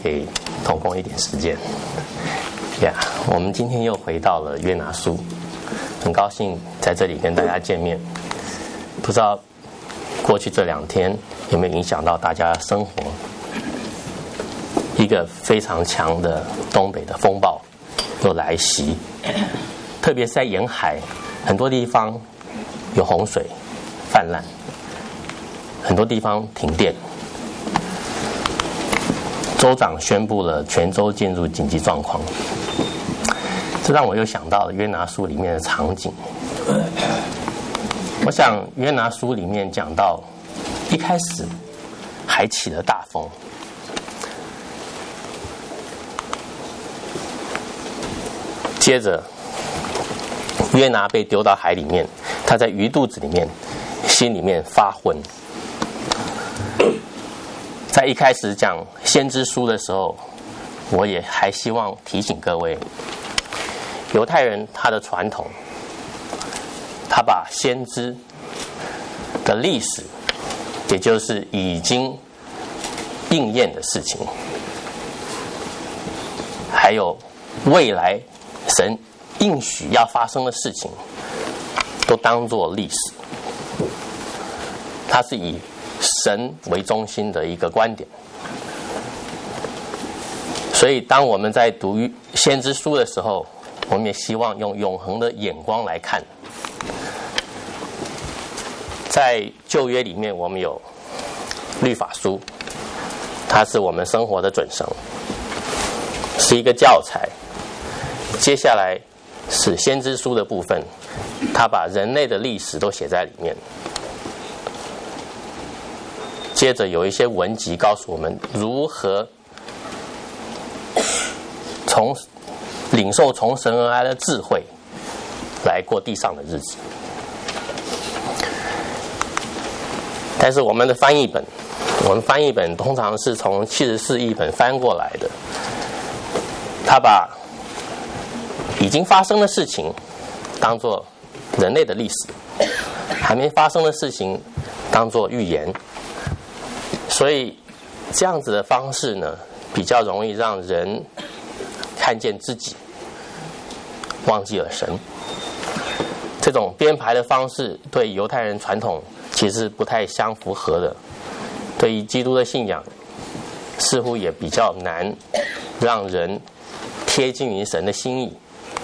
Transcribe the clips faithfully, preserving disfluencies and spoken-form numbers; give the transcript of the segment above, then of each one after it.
给同工一点时间。呀、yeah, 我们今天又回到了约拿书，很高兴在这里跟大家见面。不知道过去这两天有没有影响到大家的生活？一个非常强的东北的风暴又来袭，特别是在沿海，很多地方有洪水泛滥，很多地方停电。州长宣布了全州进入紧急状况，这让我又想到了约拿书里面的场景。我想约拿书里面讲到，一开始还起了大风，接着约拿被丢到海里面，他在鱼肚子里面，心里面发昏。在一开始讲先知书的时候，我也还希望提醒各位，犹太人他的传统，他把先知的历史，也就是已经应验的事情，还有未来神应许要发生的事情，都当作历史。它是以神为中心的一个观点，所以当我们在读先知书的时候，我们也希望用永恒的眼光来看。在旧约里面，我们有律法书，它是我们生活的准绳，是一个教材。接下来是先知书的部分，它把人类的历史都写在里面。接着有一些文集告诉我们如何从领受从神而来的智慧来过地上的日子。但是我们的翻译本，我们翻译本通常是从七十四译本翻过来的，他把已经发生的事情当作人类的历史，还没发生的事情当作预言。所以这样子的方式呢，比较容易让人看见自己，忘记了神。这种编排的方式对犹太人传统其实不太相符合的，对于基督的信仰似乎也比较难让人贴近于神的心意。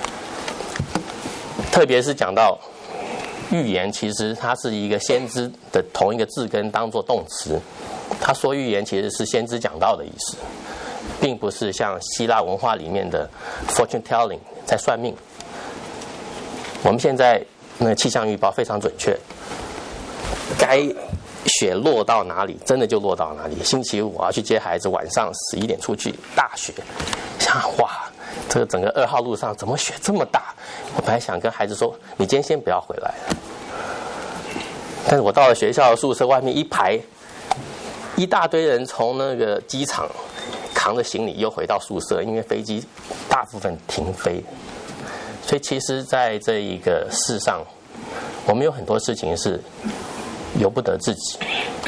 特别是讲到预言，其实它是一个先知的同一个字根当作动词，他说预言其实是先知讲道的意思，并不是像希腊文化里面的 fortune telling 在算命。我们现在那个气象预报非常准确，该雪落到哪里真的就落到哪里。星期五我要去接孩子，晚上十一点出去，大雪，想哇，这个整个二号路上怎么雪这么大？我本来想跟孩子说，你今天先不要回来了。但是我到了学校的宿舍外面一排，一大堆人从那个机场扛着行李又回到宿舍，因为飞机大部分停飞。所以其实在这一个世上，我们有很多事情是由不得自己。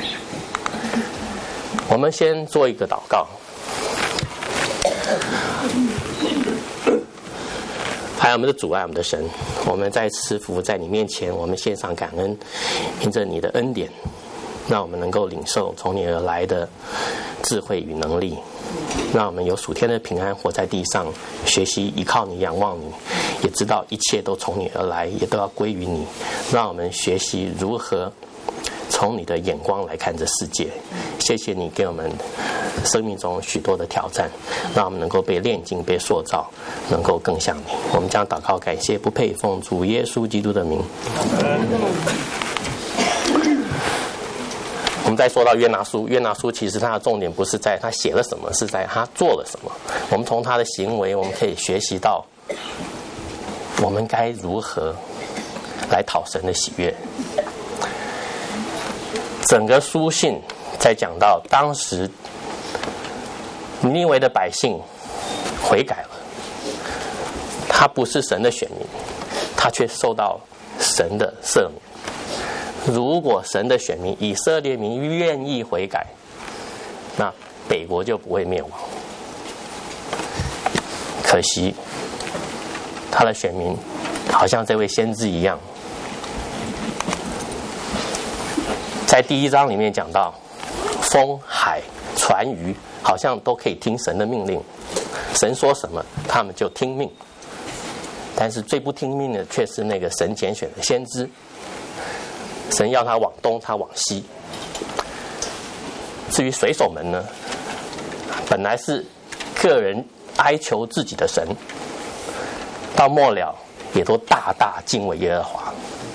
我们先做一个祷告。爱我们的主，爱我们的神，我们在赐福在你面前，我们献上感恩，凭着你的恩典，让我们能够领受从你而来的智慧与能力，让我们有属天的平安活在地上，学习依靠你，仰望你，也知道一切都从你而来，也都要归于你。让我们学习如何从你的眼光来看这世界。谢谢你给我们生命中许多的挑战，让我们能够被炼净、被塑造，能够更像你。我们将祷告感谢，不配奉主耶稣基督的名。我们再说到约拿书，约拿书其实它的重点不是在他写了什么，是在他做了什么。我们从他的行为，我们可以学习到我们该如何来讨神的喜悦。整个书信在讲到当时尼尼微的百姓悔改了，他不是神的选民，他却受到神的赦免。如果神的选民以色列民愿意悔改，那北国就不会灭亡。 可惜他的选民好像这位先知一样，在第一章里面讲到，风、海、船、鱼好像都可以听神的命令，神说什么他们就听命。但是最不听命的却是那个神拣选的先知，神要他往东，他往西。至于水手们呢，本来是个人哀求自己的神，到末了也都大大敬畏耶和华。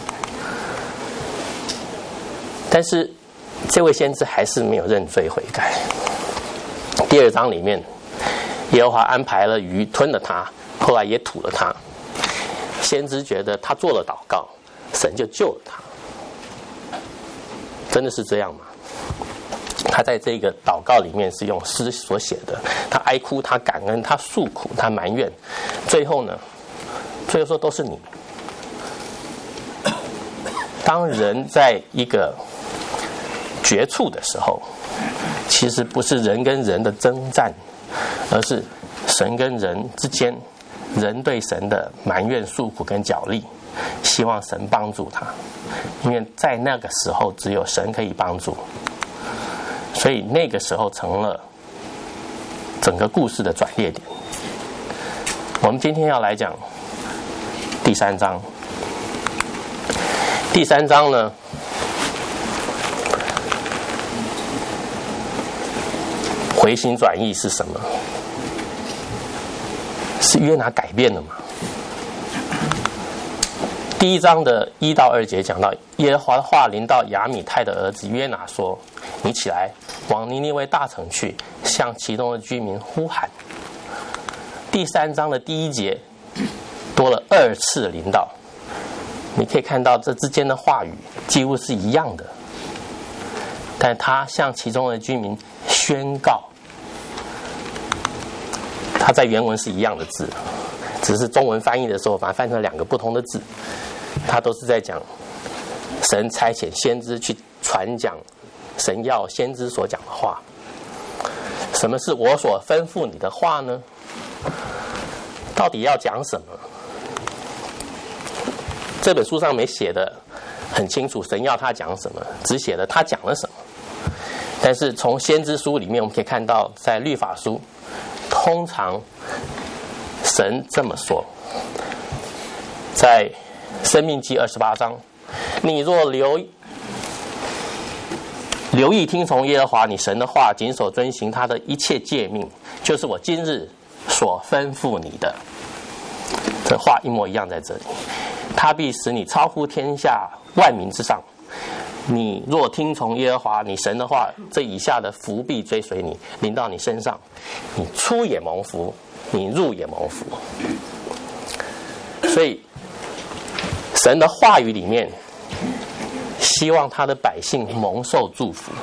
但是这位先知还是没有认罪悔改。第二章里面，耶和华安排了鱼吞了他，后来也吐了他。先知觉得他做了祷告，神就救了他。真的是这样吗？他在这个祷告里面是用诗所写的，他哀哭，他感恩，他诉苦，他埋怨，最后呢，最后说都是你。当人在一个绝处的时候，其实不是人跟人的征战，而是神跟人之间，人对神的埋怨、诉苦跟角力，希望神帮助他，因为在那个时候只有神可以帮助，所以那个时候成了整个故事的转捩点。我们今天要来讲第三章。第三章呢，回心转意是什么？是约拿改变了吗？第一章的一到二节讲到，耶和华的话临到亚米泰的儿子约拿说：“你起来，往尼尼微大城去，向其中的居民呼喊。”第三章的第一节多了二次的临到，你可以看到这之间的话语几乎是一样的，但他向其中的居民宣告。它在原文是一样的字，只是中文翻译的时候把它翻成两个不同的字。它都是在讲神差遣先知去传讲神要先知所讲的话。什么是我所吩咐你的话呢？到底要讲什么？这本书上没写的很清楚，神要他讲什么，只写了他讲了什么。但是从先知书里面我们可以看到，在律法书通常神这么说，在申命记二十八章，你若留留意听从耶和华你神的话，谨守遵行他的一切诫命，就是我今日所吩咐你的。这话一模一样在这里，他必使你超乎天下万民之上。你若听从耶和华你神的话，这以下的福必追随你，临到你身上，你出也蒙福，你入也蒙福。所以神的话语里面希望他的百姓蒙受祝福。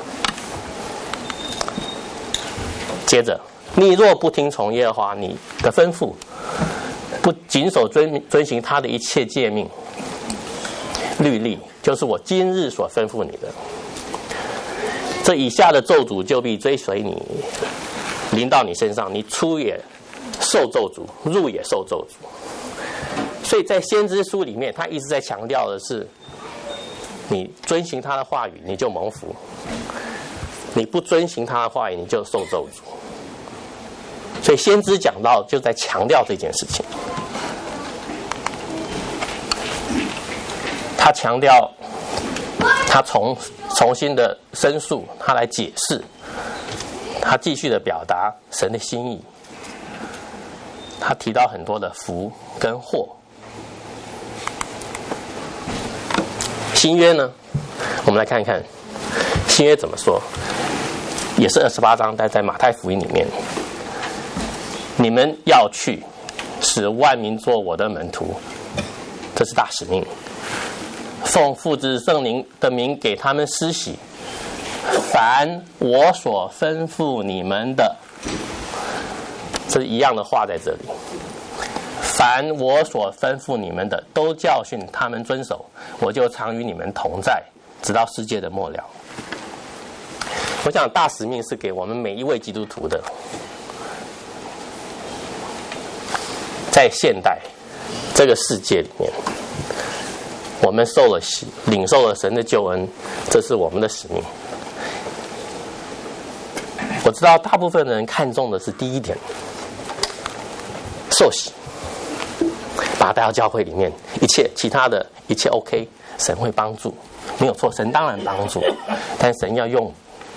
接着，你若不听从耶和华你的吩咐，不谨守遵遵行他的一切诫命律例，就是我今日所吩咐你的，这以下的咒诅就必追随你，临到你身上，你出也受咒诅，入也受咒诅。所以在先知书里面，他一直在强调的是，你遵行他的话语，你就蒙福；你不遵行他的话语，你就受咒诅。所以先知讲到就在强调这件事情。他强调，他重重新的申诉，他来解释，他继续的表达神的心意。他提到很多的福跟祸。新约呢，我们来看看新约怎么说，也是二十八章，但在马太福音里面，你们要去，使万民做我的门徒，这是大使命。奉父子圣灵的名给他们施洗，凡我所吩咐你们的，这是一样的话在这里。凡我所吩咐你们的，都教训他们遵守，我就常与你们同在，直到世界的末了。我想大使命是给我们每一位基督徒的。 在现代这个世界里面，我们受了洗，领受了神的救恩，这是我们的使命。我知道大部分人看重的是第一点，受洗，把他带到教会里面，一切其他的一切 OK， 神会帮助，没有错，神当然帮助，但神要用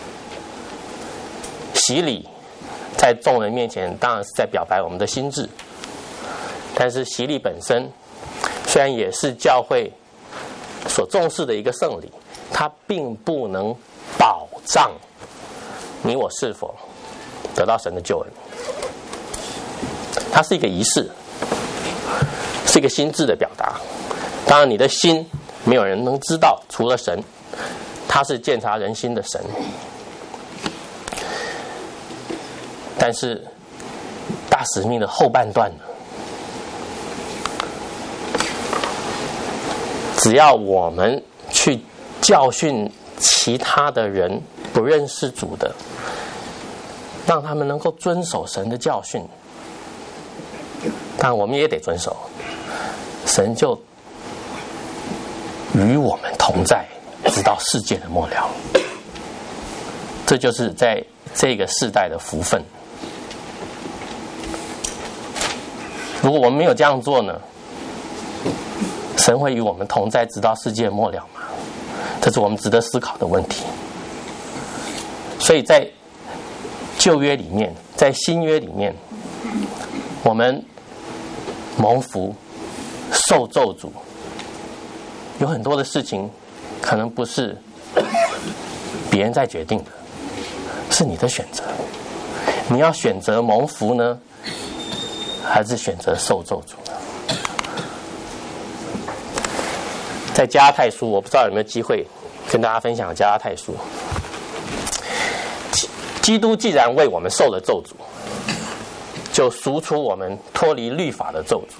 洗礼，在众人面前当然是在表白我们的心志，但是洗礼本身虽然也是教会所重视的一个圣礼，它并不能保障你我是否得到神的救恩。它是一个仪式，是一个心智的表达。当然你的心没有人能知道，除了神，他是鉴察人心的神。但是大使命的后半段呢，只要我们去教训其他的人不认识主的，让他们能够遵守神的教训，但我们也得遵守，神就与我们同在，直到世界的末了。这就是在这个世代的福分。如果我们没有这样做呢，神会与我们同在，直到世界末了吗？这是我们值得思考的问题。所以在旧约里面，在新约里面，我们蒙福受咒诅，有很多的事情可能不是别人在决定的，是你的选择。你要选择蒙福呢，还是选择受咒诅呢？在加拉太书，我不知道有没有机会跟大家分享加拉太书。基督既然为我们受了咒诅，就赎出我们脱离律法的咒诅。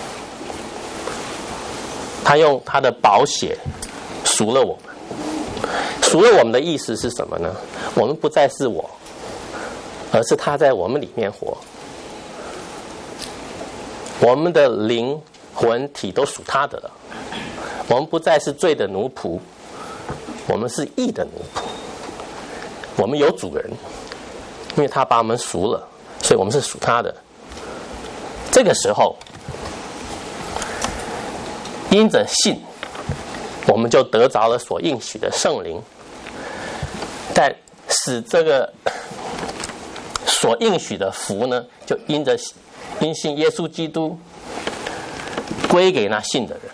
他用他的宝血赎了我们。赎了我们的意思是什么呢？我们不再是我，而是他在我们里面活。我们的灵魂体都属他的了。我们不再是罪的奴仆，我们是义的奴仆。我们有主人，因为他把我们赎了，所以我们是属他的。这个时候，因着信，我们就得着了所应许的圣灵。但使这个所应许的福呢，就因着因信耶稣基督归给那信的人。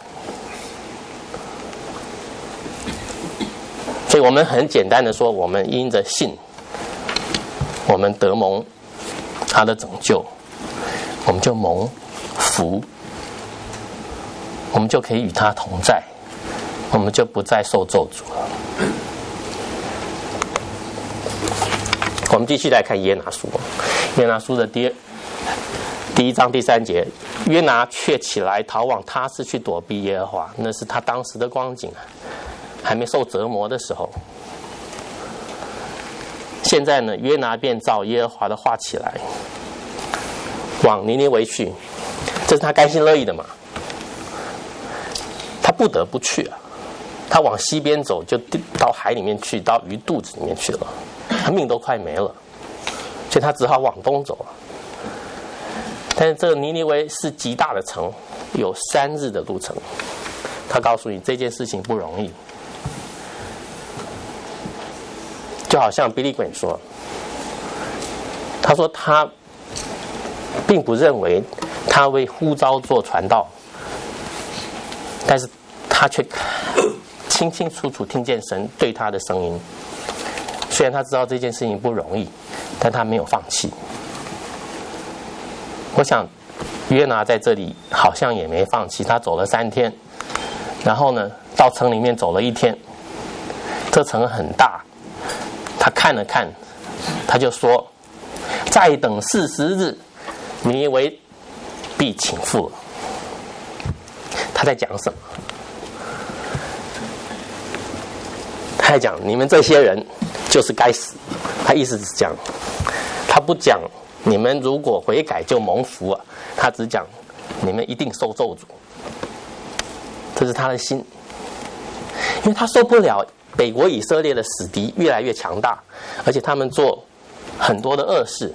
所以我们很简单的说，我们因着信，我们得蒙他的拯救，我们就蒙福，我们就可以与他同在，我们就不再受咒诅了。我们继续来看约拿书，约拿书的第第一章第三节，约拿却起来逃往他施去躲避耶和华，那是他当时的光景啊，还没受折磨的时候。现在呢，约拿便照耶和华的话起来，往尼尼微去，这是他甘心乐意的嘛？他不得不去啊，他往西边走，就到海里面去，到鱼肚子里面去了，他命都快没了，所以他只好往东走啊。但是这个尼尼微是极大的城，有三日的路程。他告诉你这件事情不容易，就好像 Billy Graham 说，他说他并不认为他为呼召做传道，但是他却清清楚楚听见神对他的声音。虽然他知道这件事情不容易，但他没有放弃。我想约拿在这里好像也没放弃，他走了三天，然后呢到城里面走了一天。这城很大，他看了看，他就说再等四十日，尼尼微必倾覆了。他在讲什么？他在讲你们这些人就是该死。他意思是这样，他不讲你们如果悔改就蒙福啊，他只讲你们一定受咒诅。这是他的心，因为他受不了北国以色列的死敌越来越强大，而且他们做很多的恶事。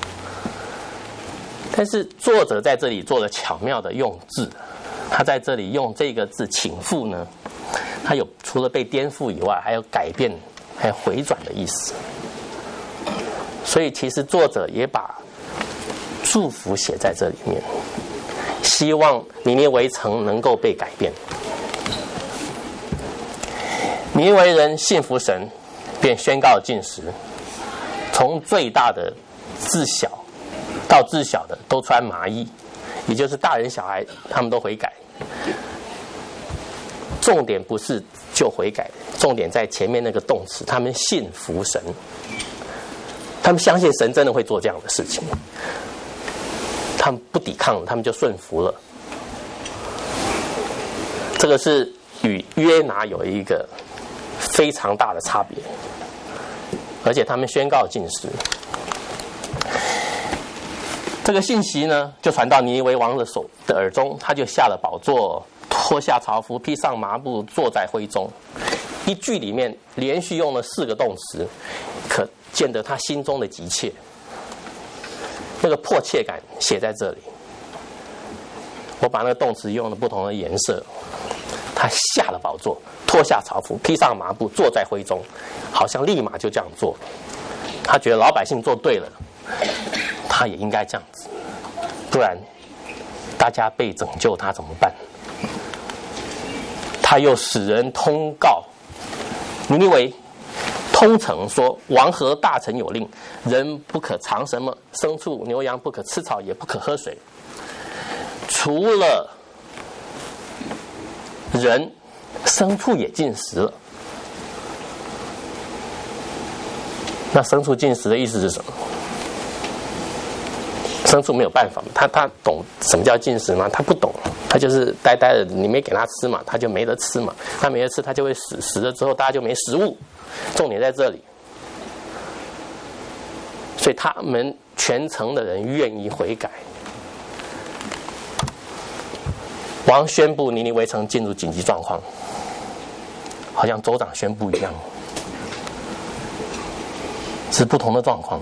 但是作者在这里做了巧妙的用字，他在这里用这个字倾覆呢，他有除了被颠覆以外，还有改变，还有回转的意思。所以其实作者也把祝福写在这里面，希望尼尼微城能够被改变。尼尼微人信服神，便宣告禁食，从最大的至小到至小的都穿麻衣，也就是大人小孩他们都悔改。重点不是就悔改，重点在前面那个动词，他们信服神，他们相信神真的会做这样的事情，他们不抵抗，他们就顺服了。这个是与约拿有一个非常大的差别，而且他们宣告禁食。这个信息呢，就传到尼尼微王的手的耳中，他就下了宝座，脱下朝服，披上麻布，坐在灰中。一句里面连续用了四个动词，可见得他心中的急切，那个迫切感写在这里。我把那个动词用了不同的颜色。他下了宝座，脱下朝服，披上麻布，坐在灰中，好像立马就这样做。他觉得老百姓做对了，他也应该这样子，不然大家被拯救他怎么办？他又使人通告尼尼微通城说，王和大臣有令，人不可尝什么，牲畜牛羊不可吃草，也不可喝水，除了人，牲畜也禁食了。那牲畜禁食的意思是什么？牲畜没有办法，他他懂什么叫禁食吗？他不懂，他就是呆呆的，你没给他吃嘛，他就没得吃嘛，他没得吃，他就会死，死了之后大家就没食物。重点在这里，所以他们全城的人愿意悔改。王宣布尼尼微城进入紧急状况，好像州长宣布一样，是不同的状况。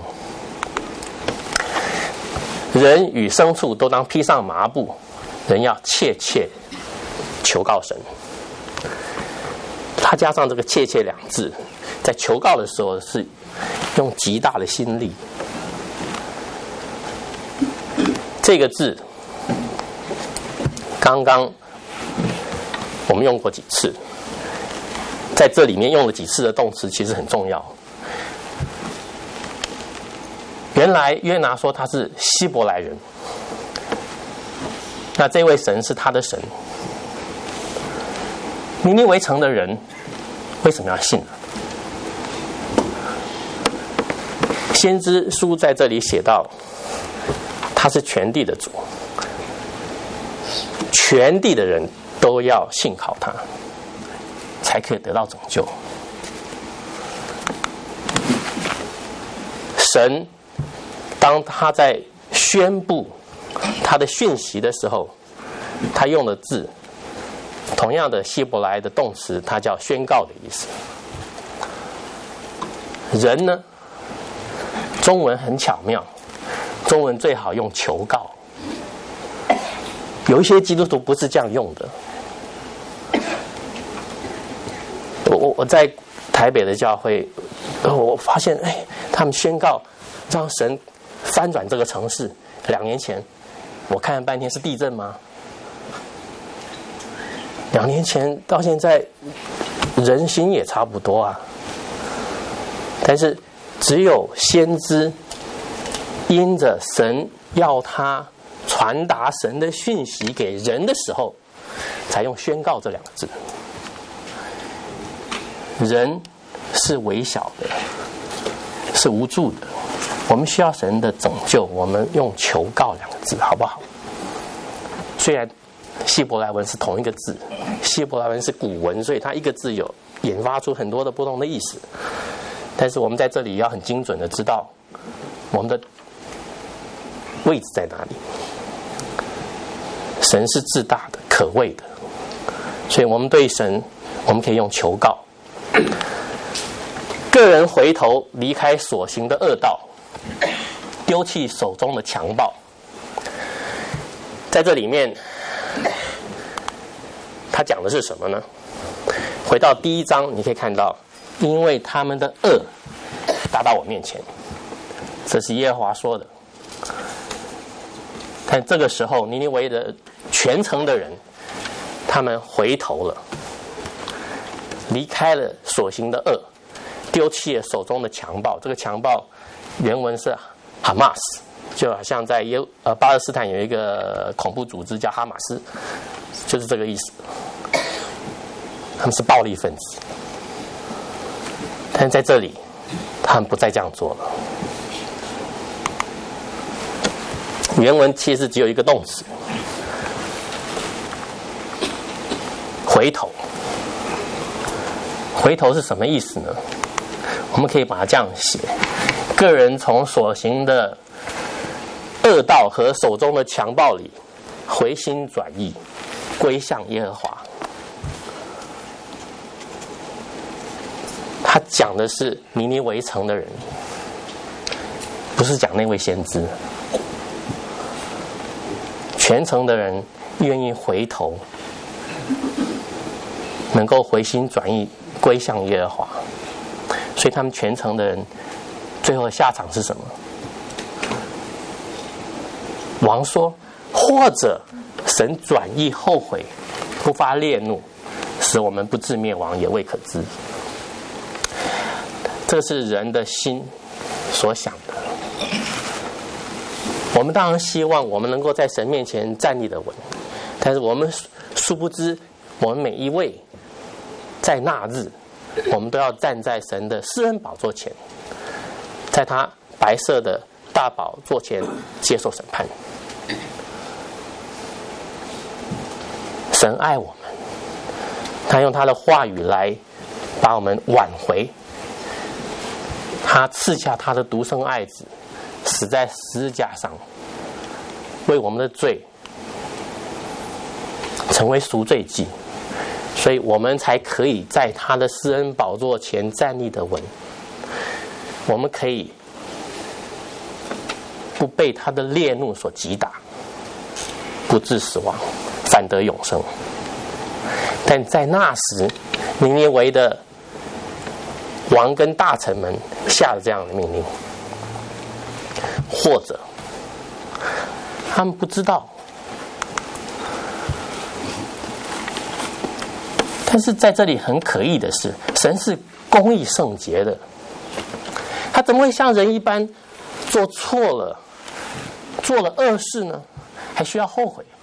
人与牲畜都当披上麻布，人要切切求告神。他加上这个切切两字，在求告的时候是用极大的心力。这个字刚刚我们用过几次，在这里面用了几次的动词其实很重要。原来约拿说他是希伯来人，那这位神是他的神。尼尼微城的人为什么要信呢？先知书在这里写到，他是全地的主，全地的人都要信靠他，才可以得到拯救。神当他在宣布他的讯息的时候，他用的字，同样的希伯来的动词，它叫宣告的意思。人呢，中文很巧妙，中文最好用求告。有一些基督徒不是这样用的。我我我在台北的教会，我发现哎，他们宣告让神翻转这个城市。两年前我看了半天，是地震吗？两年前到现在人心也差不多啊，但是只有先知因着神要他传达神的讯息给人的时候，才用宣告这两个字。人是微小的，是无助的，我们需要神的拯救，我们用求告两个字好不好？虽然希伯来文是同一个字，希伯来文是古文，所以它一个字有引发出很多的不同的意思，但是我们在这里要很精准的知道我们的位置在哪里。 神是至大的、可畏的，所以我们对神，我们可以用求告。个人回头离开所行的恶道，丢弃手中的强暴。在这里面，他讲的是什么呢？回到第一章，你可以看到，因为他们的恶达到我面前，这是耶和华说的。但这个时候，尼尼微的全城的人，他们回头了，离开了所行的恶，丢弃了手中的强暴。这个强暴原文是哈马斯，就好像在耶呃巴勒斯坦有一个恐怖组织叫哈马斯，就是这个意思。他们是暴力分子，但是在这里，他们不再这样做了。原文其实只有一个动词，回头。回头是什么意思呢？我们可以把它这样写：个人从所行的恶道和手中的强暴里回心转意，归向耶和华。他讲的是尼尼微城的人，不是讲那位先知。全城的人愿意回头，能够回心转意归向耶和华，所以他们全城的人最后的下场是什么？王说：或者神转意后悔，不发烈怒，使我们不致灭亡，也未可知。这是人的心所想的。我们当然希望我们能够在神面前站立得稳，但是我们殊不知，我们每一位在那日，我们都要站在神的施恩宝座前，在他白色的大宝座前接受审判。神爱我们，他用他的话语来把我们挽回。他赐下他的独生爱子，死在十字架上，为我们的罪成为赎罪祭，所以我们才可以在他的施恩宝座前站立得稳。我们可以不被他的烈怒所击打，不致死亡，反得永生。但在那时，尼尼微的王跟大臣们下了这样的命令，或者他们不知道，但是在这里很可疑的是，神是公义圣洁的，他怎么会像人一般做错了、做了恶事呢？还需要后悔？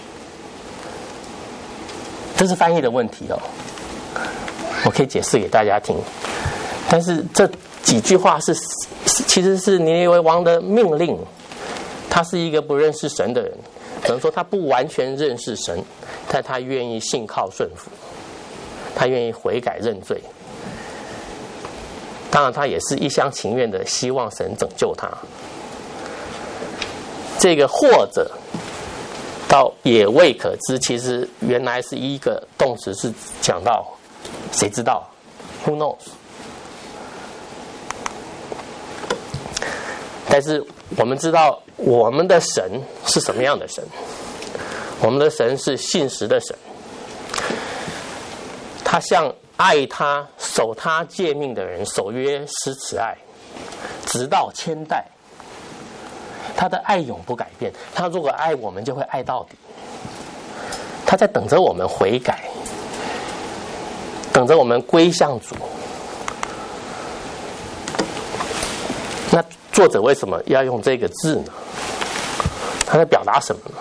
这是翻译的问题哦，我可以解释给大家听。但是这几句话是，其实是尼尼微王的命令。他是一个不认识神的人，可能说他不完全认识神，但他愿意信靠顺服，他愿意悔改认罪。当然，他也是一厢情愿的希望神拯救他。这个或者到也未可知，其实原来是一个动词，是讲到谁知道 ，Who knows？但是我们知道，我们的神是什么样的神？我们的神是信实的神，他向爱他、守他诫命的人守约施慈爱，直到千代。他的爱永不改变，他如果爱我们，就会爱到底。他在等着我们悔改，等着我们归向主。那作者为什么要用这个字呢？他在表达什么呢？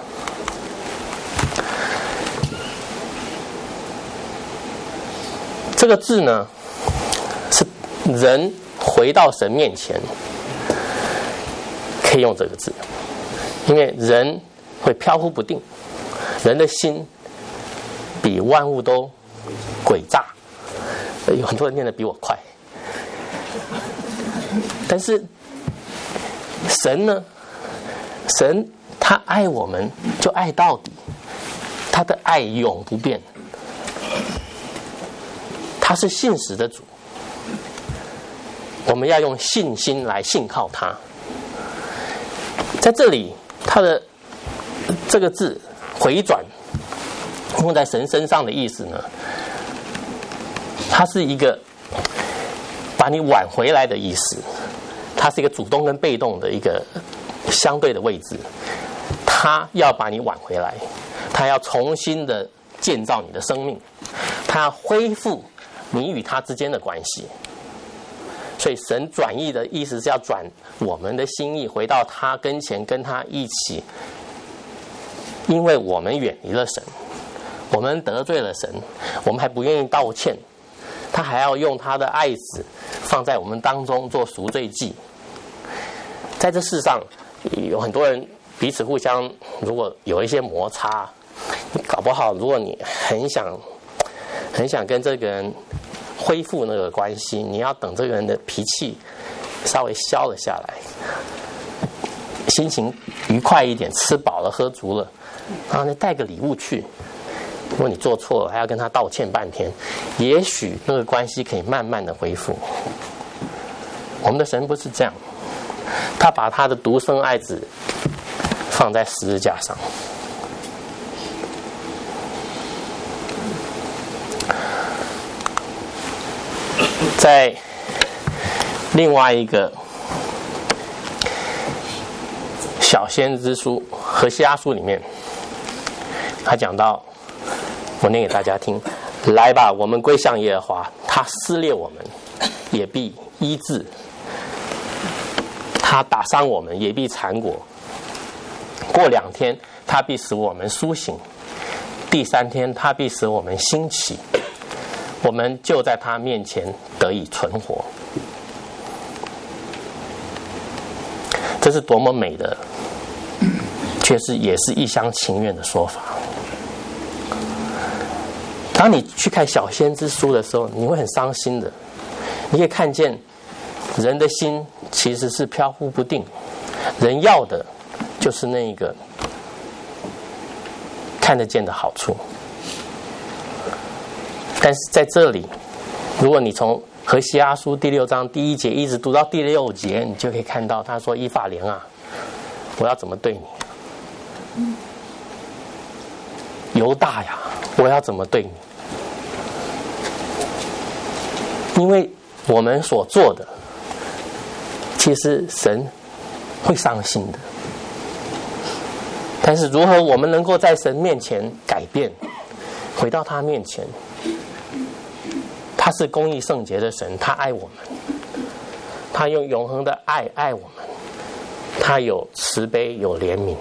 这个字呢，是人回到神面前可以用这个字，因为人会飘忽不定，人的心比万物都诡诈。有很多人念得比我快，但是神呢？神他爱我们就爱到底， 他的爱永不变，他是信实的主，我们要用信心来信靠他。在这里，他的这个字回转用在神身上的意思呢，它是一个把你挽回来的意思，它是一个主动跟被动的一个相对的位置，他要把你挽回来，他要重新的建造你的生命，他要恢复你与他之间的关系。所以神转意的意思是要转我们的心意回到他跟前，跟他一起，因为我们远离了神，我们得罪了神，我们还不愿意道歉，他还要用他的爱子放在我们当中做赎罪祭。在这世上有很多人彼此互相如果有一些摩擦，搞不好如果你很想很想跟这个人恢复那个关系，你要等这个人的脾气稍微消了下来，心情愉快一点，吃饱了喝足了，然后你带个礼物去，如果你做错了还要跟他道歉半天，也许那个关系可以慢慢的恢复。我们的神不是这样，他把他的独生爱子放在十字架上，在另外一个小先知书何西阿书里面，他讲到，我念给大家听：来吧，我们归向耶和华，他撕裂我们，也必医治；他打伤我们，也必缠裹。过两天，他必使我们苏醒；第三天，他必使我们兴起。我们就在他面前得以存活。这是多么美的，却是也是一厢情愿的说法。当你去看小先知书的时候，你会很伤心的。你可以看见人的心其实是飘忽不定，人要的就是那个看得见的好处。但是在这里，如果你从何西阿书第六章第一节一直读到第六节，你就可以看到他说：以法莲啊，我要怎么对你？犹大呀，我要怎么对你？因为我们所做的，其实神会伤心的。但是如何我们能够在神面前改变，回到他面前？他是公义圣洁的神，他爱我们，他用永恒的爱爱我们，他有慈悲有怜悯。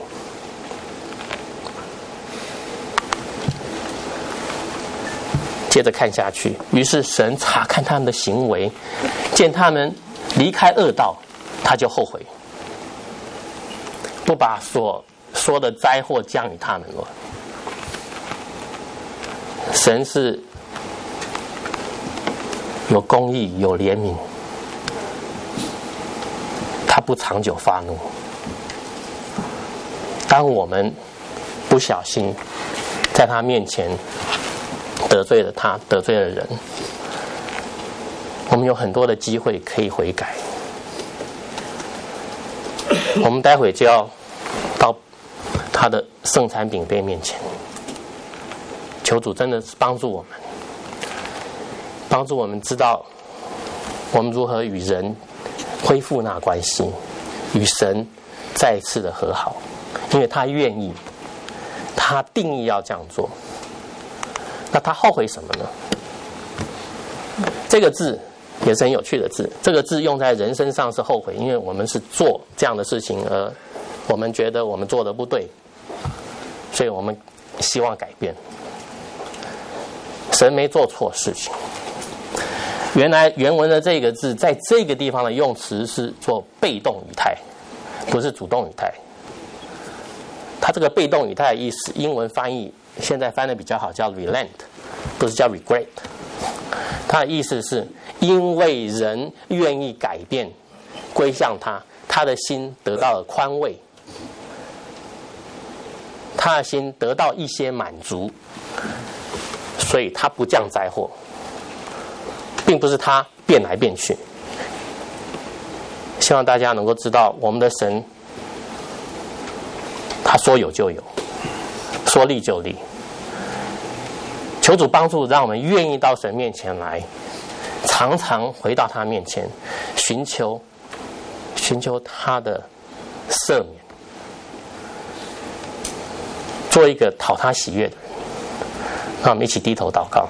接着看下去，于是神查看他们的行为，见他们离开恶道，他就后悔，不把所说的灾祸降于他们了。神是有公义有怜悯，他不长久发怒。当我们不小心在他面前得罪了他，得罪了人，我们有很多的机会可以悔改。我们待会就要到他的圣餐饼杯面前，求主真的是帮助我们，帮助我们知道我们如何与人恢复那关系，与神再一次的和好，因为他愿意，他定义要这样做。那他后悔什么呢？这个字也是很有趣的字，这个字用在人身上是后悔，因为我们是做这样的事情，而我们觉得我们做的不对，所以我们希望改变。神没做错事情。原来原文的这个字在这个地方的用词是做被动语态，不是主动语态。它这个被动语态的意思，英文翻译现在翻的比较好，叫 relent， 不是叫 regret。它的意思是因为人愿意改变归向他，他的心得到了宽慰， 他的心得到一些满足，所以他不降灾祸，并不是他变来变去。希望大家能够知道，我们的神，他说有就有，说立就立。求主帮助，让我们愿意到神面前来，常常回到他面前，寻求寻求他的赦免，做一个讨他喜悦的人。让我们一起低头祷告。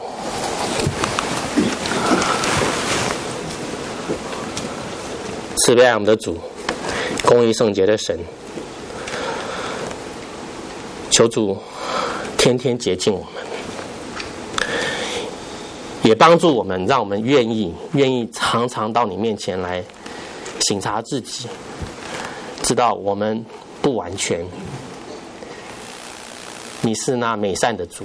慈悲爱我们的主，公义圣洁的神，求主天天洁净我们，也帮助我们，让我们愿意愿意常常到你面前来省察自己，知道我们不完全，你是那美善的主。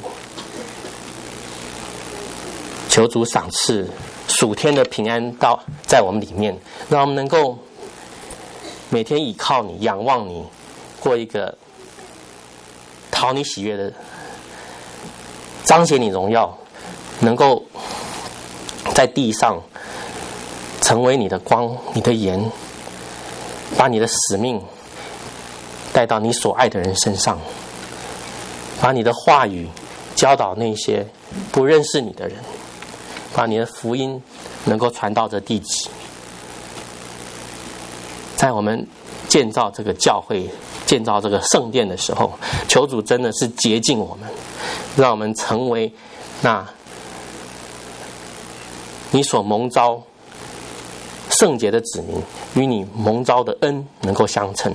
求主赏赐属天的平安到在我们里面，让我们能够每天倚靠你、仰望你，过一个讨你喜悦的、彰显你荣耀，能够在地上成为你的光、你的盐，把你的使命带到你所爱的人身上，把你的话语教导那些不认识你的人，把你的福音能够传到这地极。在我们建造这个教会、建造这个圣殿的时候，求主真的是洁净我们，让我们成为那你所蒙召圣洁的子民，与你蒙召的恩能够相称。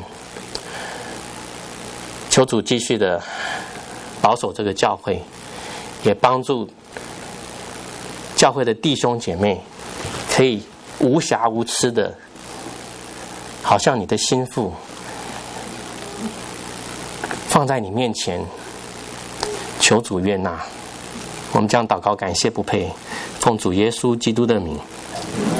求主继续的保守这个教会，也帮助教会的弟兄姐妹可以无瑕无疵的，好像你的心腹放在你面前，求主悦纳。我们将祷告感谢不配，奉主耶稣基督的名。